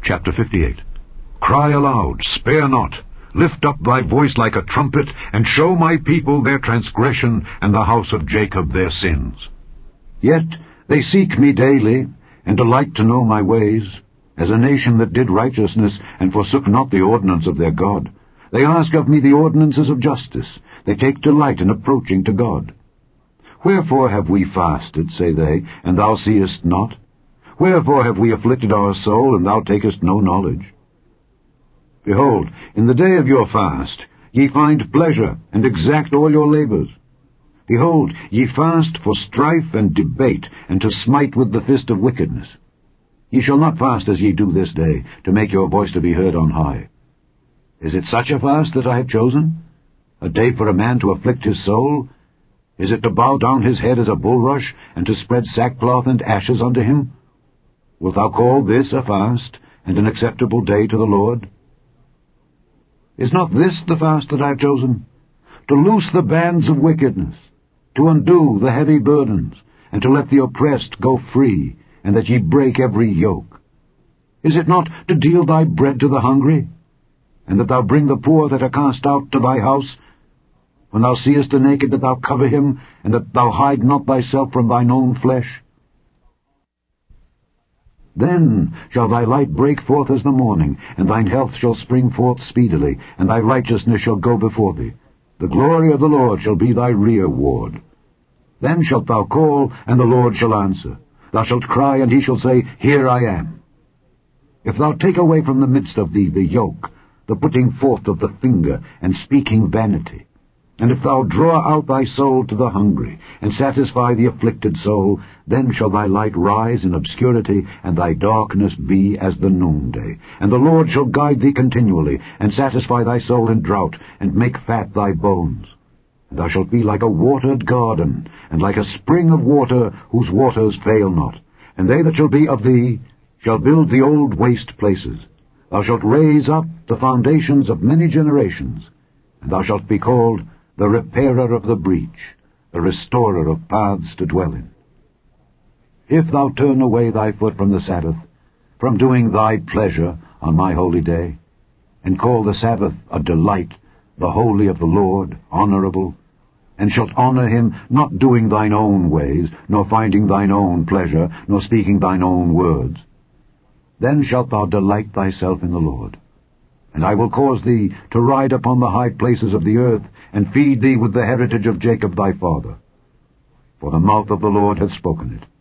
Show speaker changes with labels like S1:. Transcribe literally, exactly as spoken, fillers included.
S1: Chapter fifty-eight. Cry aloud, spare not. Lift up thy voice like a trumpet, and show my people their transgression, and the house of Jacob their sins. Yet they seek me daily, and delight to know my ways, as a nation that did righteousness, and forsook not the ordinance of their God. They ask of me the ordinances of justice. They take delight in approaching to God. Wherefore have we fasted, say they, and thou seest not? Wherefore have we afflicted our soul, and thou takest no knowledge? Behold, in the day of your fast ye find pleasure, and exact all your labors. Behold, ye fast for strife and debate, and to smite with the fist of wickedness. Ye shall not fast as ye do this day, to make your voice to be heard on high. Is it such a fast that I have chosen? A day for a man to afflict his soul? Is it to bow down his head as a bulrush, and to spread sackcloth and ashes unto him? Wilt thou call this a fast, and an acceptable day to the Lord? Is not this the fast that I have chosen? To loose the bands of wickedness, to undo the heavy burdens, and to let the oppressed go free, and that ye break every yoke? Is it not to deal thy bread to the hungry, and that thou bring the poor that are cast out to thy house? When thou seest the naked, that thou cover him, and that thou hide not thyself from thine own flesh? Then shall thy light break forth as the morning, and thine health shall spring forth speedily, and thy righteousness shall go before thee. The glory of the Lord shall be thy rearward. Then shalt thou call, and the Lord shall answer. Thou shalt cry, and he shall say, Here I am. If thou take away from the midst of thee the yoke, the putting forth of the finger, and speaking vanity, and if thou draw out thy soul to the hungry, and satisfy the afflicted soul, then shall thy light rise in obscurity, and thy darkness be as the noonday. And the Lord shall guide thee continually, and satisfy thy soul in drought, and make fat thy bones. And thou shalt be like a watered garden, and like a spring of water, whose waters fail not. And they that shall be of thee shall build the old waste places. Thou shalt raise up the foundations of many generations, and thou shalt be called the repairer of the breach, the restorer of paths to dwell in. If thou turn away thy foot from the Sabbath, from doing thy pleasure on my holy day, and call the Sabbath a delight, the holy of the Lord, honorable, and shalt honor him, not doing thine own ways, nor finding thine own pleasure, nor speaking thine own words, then shalt thou delight thyself in the Lord. And I will cause thee to ride upon the high places of the earth, and feed thee with the heritage of Jacob thy father. For the mouth of the Lord hath spoken it.